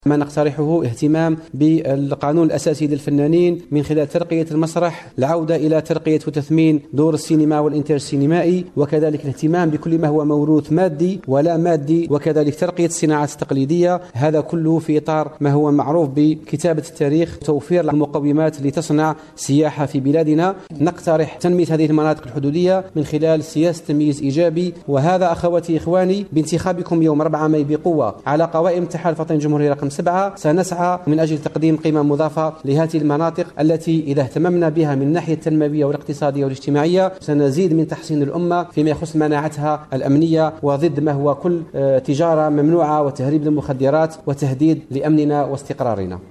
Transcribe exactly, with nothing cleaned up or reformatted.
ما نقترحه اهتمام بالقانون الأساسي للفنانين من خلال ترقية المسرح، العودة إلى ترقية وتثمين دور السينما والإنتاج السينمائي، وكذلك الاهتمام بكل ما هو موروث مادي ولا مادي، وكذلك ترقية الصناعات التقليدية. هذا كله في إطار ما هو معروف بكتابة التاريخ، توفير المقومات لتصنع سياحة في بلادنا. نقترح تنمية هذه المناطق الحدودية من خلال سياسة تمييز إيجابي، وهذا أخواتي إخواني بانتخابكم يوم أربعة ماي بقوة على قوائم التحالف الوطني الجمهوري رقم سبعة سنسعى من أجل تقديم قيمة مضافة لهذه المناطق التي إذا اهتممنا بها من الناحية التنموية والاقتصادية والاجتماعية سنزيد من تحسين الأمة فيما يخص مناعتها الأمنية، وضد ما هو كل تجارة ممنوعة وتهريب المخدرات وتهديد لأمننا واستقرارنا.